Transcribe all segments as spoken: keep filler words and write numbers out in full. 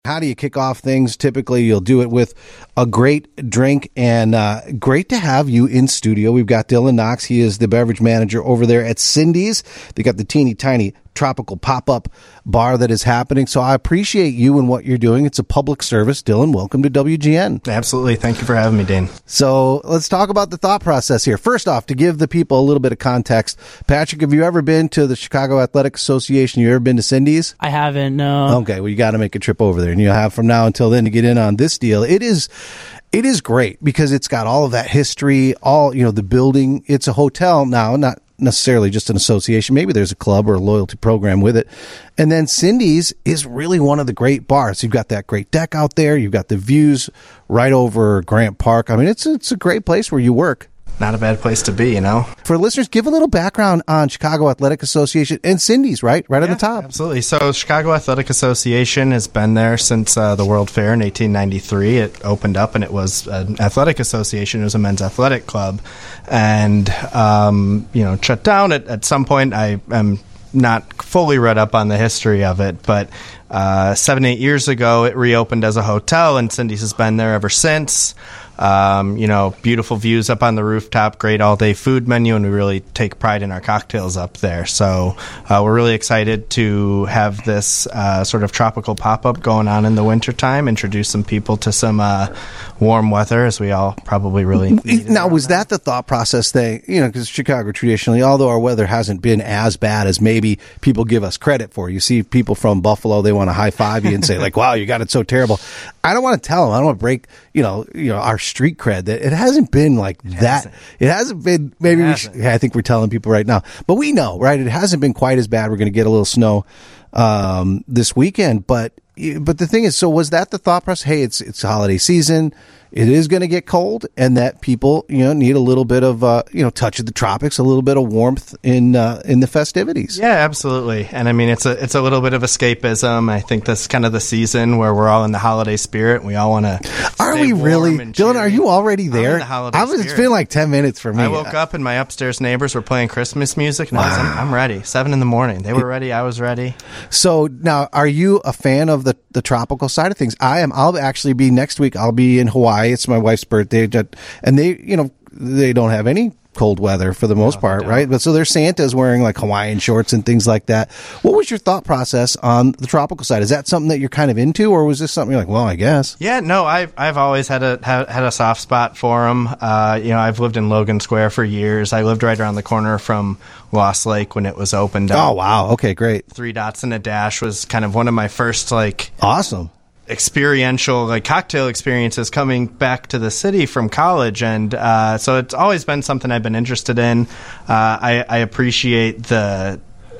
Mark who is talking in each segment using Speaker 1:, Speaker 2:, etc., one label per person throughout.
Speaker 1: How do you kick off things? Typically, you'll do it with a great drink, and uh, great to have you in studio. We've got Dylan Knox. He is the beverage manager over there at Cindy's. They got the teeny tiny tropical pop-up bar that is happening. So I appreciate you and what you're doing. It's a public service. Dylan, welcome to W G N.
Speaker 2: Absolutely. Thank you for having me, Dane.
Speaker 1: So let's talk about the thought process here. First off, to give the people a little bit of context, Patrick, have you ever been to the Chicago Athletic Association? You ever been to Cindy's?
Speaker 3: I haven't, no.
Speaker 1: Okay, well, you got to make a trip over there, and you'll have from now until then to get in on this deal. It is... It is great because it's got all of that history, all, you know, the building. It's a hotel now, not necessarily just an association. Maybe there's a club or a loyalty program with it. And then Cindy's is really one of the great bars. You've got that great deck out there. You've got the views right over Grant Park. I mean, it's it's a great place where you work.
Speaker 2: Not a bad place to be, you know.
Speaker 1: For listeners, give a little background on Chicago Athletic Association and Cindy's, right? Right
Speaker 2: yeah,
Speaker 1: on the top.
Speaker 2: Absolutely. So Chicago Athletic Association has been there since uh, the World Fair in eighteen ninety-three. It opened up and it was an athletic association. It was a men's athletic club. And, um, you know, shut down at, at some point. I am not fully read up on the history of it, but uh, seven, eight years ago, it reopened as a hotel, and Cindy's has been there ever since. Um, you know, beautiful views up on the rooftop, great all-day food menu, and we really take pride in our cocktails up there. So uh, we're really excited to have this uh, sort of tropical pop-up going on in the wintertime, introduce some people to some uh, warm weather, as we all probably really need.
Speaker 1: Now, was that the thought process they, you know, because Chicago traditionally, although our weather hasn't been as bad as maybe people give us credit for, you see people from Buffalo, they want to high-five you and say, like, wow, you got it so terrible. I don't want to tell them. I don't want to break, you know, you know, our street cred that it hasn't been like it that. Hasn't. It hasn't been, maybe, it we should, yeah, I think we're telling people right now, but we know, right? It hasn't been quite as bad. We're going to get a little snow, um, this weekend, but, but the thing is, so was that the thought process? Hey, it's, it's holiday season. It is going to get cold, and that people, you know, need a little bit of, uh, you know, touch of the tropics, a little bit of warmth in uh, in the festivities.
Speaker 2: Yeah, absolutely. And I mean, it's a it's a little bit of escapism. I think that's kind of the season where we're all in the holiday spirit. And we all want to.
Speaker 1: Are we really, Dylan? Are you already there?
Speaker 2: The holiday
Speaker 1: I was. It's been like ten minutes for me.
Speaker 2: I woke up and my upstairs neighbors were playing Christmas music, and wow. I was, I'm, I'm ready. Seven in the morning, they were ready. I was ready.
Speaker 1: So now, are you a fan of the the tropical side of things? I am. I'll actually be next week. I'll be in Hawaii. It's my wife's birthday, and they, you know, they don't have any cold weather for the most no, part, right? But so their Santa's wearing like Hawaiian shorts and things like that. What was your thought process on the tropical side? Is that something that you're kind of into, or was this something you're like, well, I guess?
Speaker 2: Yeah, no, I've I've always had a had, had a soft spot for them. Uh, you know, I've lived in Logan Square for years. I lived right around the corner from Lost Lake when it was opened up.
Speaker 1: Oh wow, okay, great.
Speaker 2: Three Dots and a Dash was kind of one of my first like
Speaker 1: awesome.
Speaker 2: experiential like cocktail experiences coming back to the city from college, and uh, so it's always been something I've been interested in. Uh, I, I appreciate the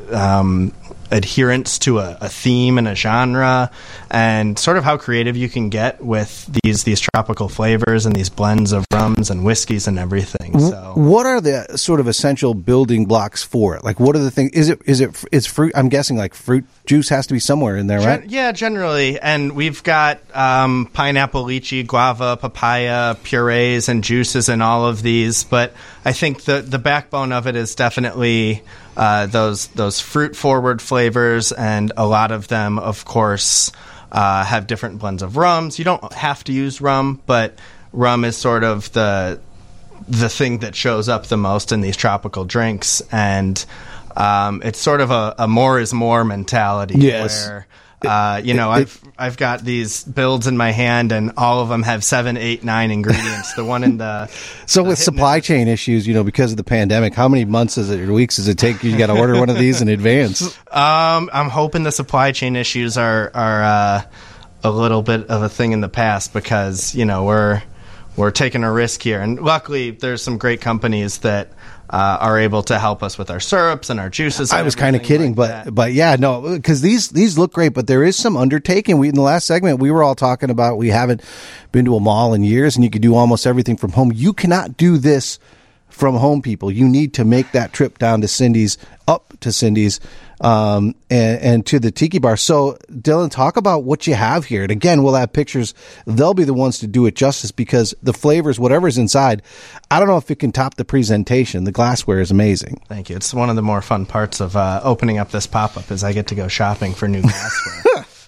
Speaker 2: um, adherence to a, a theme and a genre, and sort of how creative you can get with these these tropical flavors and these blends of rums and whiskeys and everything. So,
Speaker 1: what are the sort of essential building blocks for it? Like, what are the things? Is it is it it's fruit? I'm guessing like fruit juice has to be somewhere in there, right?
Speaker 2: Gen- yeah, generally. And we've got um, pineapple, lychee, guava, papaya, purees, and juices in all of these. But I think the the backbone of it is definitely uh, those those fruit forward flavors, and a lot of them, of course, uh, have different blends of rums. You don't have to use rum, but rum is sort of the the thing that shows up the most in these tropical drinks, and um, it's sort of a, a more is more mentality.
Speaker 1: Yes.
Speaker 2: Where uh, you know, I've I've got these builds in my hand, and all of them have seven, eight, nine ingredients. The one in the
Speaker 1: so
Speaker 2: the
Speaker 1: with supply chain issues, you know, because of the pandemic, how many months is it or weeks does it take? You got to order one of these in advance.
Speaker 2: Um, I'm hoping the supply chain issues are are uh, a little bit of a thing in the past, because you know we're we're taking a risk here, and luckily there's some great companies that uh, are able to help us with our syrups and our juices.
Speaker 1: I was kind of kidding,
Speaker 2: like
Speaker 1: but
Speaker 2: that.
Speaker 1: but yeah, no, because these these look great, but there is some undertaking. We in the last segment we were all talking about we haven't been to a mall in years, and you could do almost everything from home. You cannot do this from home, people. You need to make that trip down to Cindy's, up to Cindy's, um, and, and to the Tiki Bar. So, Dylan, talk about what you have here. And again, we'll have pictures. They'll be the ones to do it justice, because the flavors, whatever's inside, I don't know if it can top the presentation. The glassware is amazing.
Speaker 2: Thank you. It's one of the more fun parts of uh, opening up this pop-up is I get to go shopping for new glassware.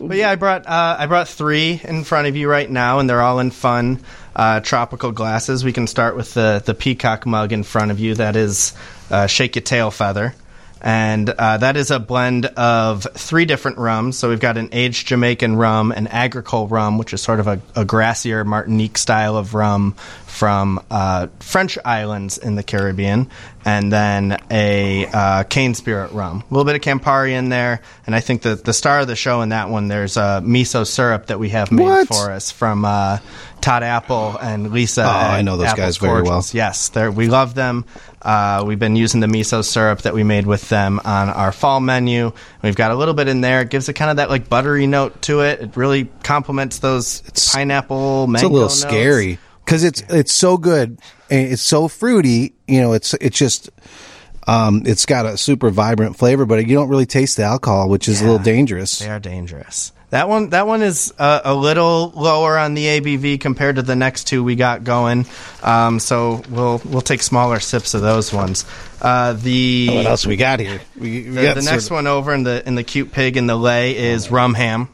Speaker 2: But yeah, I brought uh, I brought three in front of you right now, and they're all in fun uh, tropical glasses. We can start with the the peacock mug in front of you. That is uh, Shake Your Tail Feather. And uh, that is a blend of three different rums. So we've got an aged Jamaican rum, an agricole rum, which is sort of a, a grassier Martinique style of rum from uh, French islands in the Caribbean, and then a uh, cane spirit rum. A little bit of Campari in there, and I think that the star of the show in that one, there's a miso syrup that we have made
Speaker 1: What?
Speaker 2: for us from uh, Todd Apple and Lisa.
Speaker 1: Oh, I know those
Speaker 2: Apple's
Speaker 1: guys very well.
Speaker 2: Cordials. Yes, they're- we love them. Uh, we've been using the miso syrup that we made with them on our fall menu. We've got a little bit in there. It gives it kind of that like buttery note to it. It really complements those pineapple, mango
Speaker 1: It's a little
Speaker 2: notes.
Speaker 1: scary because it's it's so good and it's so fruity. You know, it's it's just um, it's got a super vibrant flavor, but you don't really taste the alcohol, which is a
Speaker 2: Yeah.
Speaker 1: little dangerous.
Speaker 2: They are dangerous. That one, that one is uh, a little lower on the A B V compared to the next two we got going. Um, so we'll we'll take smaller sips of those ones. Uh, the
Speaker 1: What else we got here? We, we
Speaker 2: the,
Speaker 1: got
Speaker 2: the
Speaker 1: sort
Speaker 2: next
Speaker 1: of-
Speaker 2: one over in the in the cute pig in the lay is rum ham.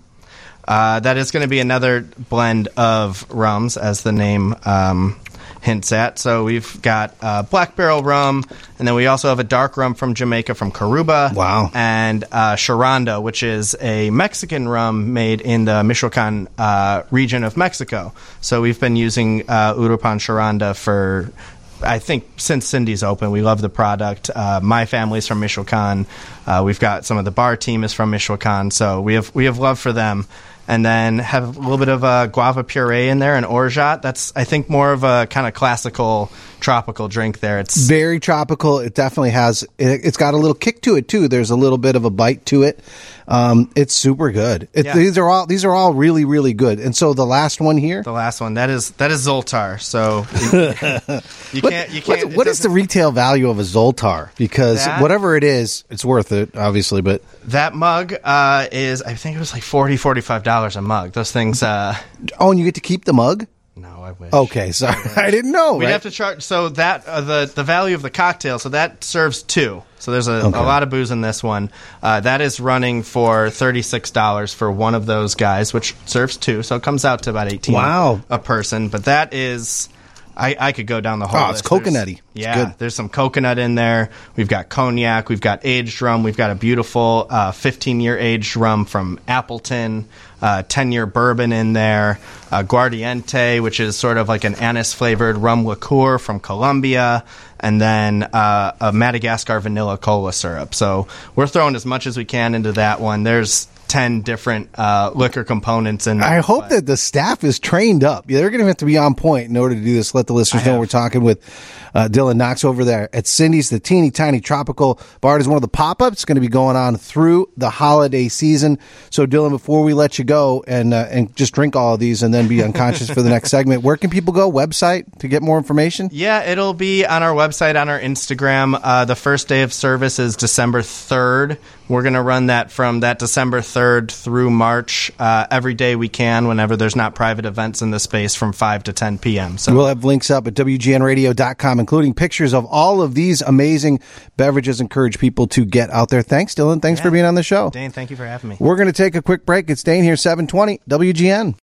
Speaker 2: Uh, that is going to be another blend of rums, as the name um, hints at. So we've got uh, black barrel rum, and then we also have a dark rum from Jamaica, from Caruba.
Speaker 1: Wow.
Speaker 2: And uh, Charanda, which is a Mexican rum made in the Michoacan uh, region of Mexico. So we've been using uh, Urupan Charanda for, I think, since Cindy's open. We love the product. Uh, my family's from Michoacan. Uh, we've got some of the bar team is from Michoacan, so we have we have love for them. And then have a little bit of a guava puree in there, an orgeat. That's, I think, more of a kind of classical tropical drink there. It's
Speaker 1: very tropical. It definitely has. It, it's got a little kick to it too. There's a little bit of a bite to it. Um, it's super good. It,
Speaker 2: Yeah.
Speaker 1: These are all these are all really really good. And so the last one here.
Speaker 2: the last one. That is that is Zoltar. So you, you
Speaker 1: What-
Speaker 2: can't you
Speaker 1: what-
Speaker 2: can't. it
Speaker 1: what is the
Speaker 2: doesn't-
Speaker 1: retail value of a Zoltar? Because
Speaker 2: That-
Speaker 1: whatever it is, it's worth it, obviously. But
Speaker 2: that mug uh, is, I think it was like forty dollars, forty-five dollars a mug. Those things. Uh,
Speaker 1: oh, and you get to keep the mug.
Speaker 2: no, I wish.
Speaker 1: Okay, sorry, I didn't know.
Speaker 2: We'd
Speaker 1: right?
Speaker 2: have to charge. So that uh, the the value of the cocktail. So that serves two. So there's a,
Speaker 1: Okay.
Speaker 2: a lot of booze in this one. Uh, that is running for thirty six dollars for one of those guys, which serves two. So it comes out to about eighteen.
Speaker 1: Wow.
Speaker 2: a person. But that is. I, I could go down the whole
Speaker 1: Oh, it's
Speaker 2: list. There's-
Speaker 1: coconutty. It's
Speaker 2: Yeah,
Speaker 1: good.
Speaker 2: there's some coconut in there. We've got cognac. We've got aged rum. We've got a beautiful uh, fifteen year aged rum from Appleton. Uh, ten year bourbon in there. Uh, Guardiente, which is sort of like an anise flavored rum liqueur from Colombia. And then uh, a Madagascar vanilla cola syrup. So we're throwing as much as we can into that one. There's ten different uh, liquor components in there.
Speaker 1: I hope
Speaker 2: but-
Speaker 1: that the staff is trained up. Yeah, they're going to have to be on point in order to do this. Let the listeners
Speaker 2: I
Speaker 1: know
Speaker 2: have.
Speaker 1: we're talking with uh, Dylan Knox over there at Cindy's, the teeny tiny tropical bar. It is one of the pop-ups. It's going to be going on through the holiday season. So, Dylan, before we let you go and uh, and just drink all of these and then be unconscious for the next segment, where can people go? Website to get more information?
Speaker 2: Yeah, it'll be on our website, on our Instagram. Uh, the first day of service is December third. We're going to run that from that December third through March, uh, every day we can, whenever there's not private events in the space, from five to ten p.m. So
Speaker 1: We'll have links up at W G N radio dot com, including pictures of all of these amazing beverages. Encourage people to get out there. Thanks, Dylan. Thanks
Speaker 2: Yeah.
Speaker 1: for being on the show.
Speaker 2: Dane, thank you for having me.
Speaker 1: We're going to take a quick break. It's Dane here, seven twenty W G N.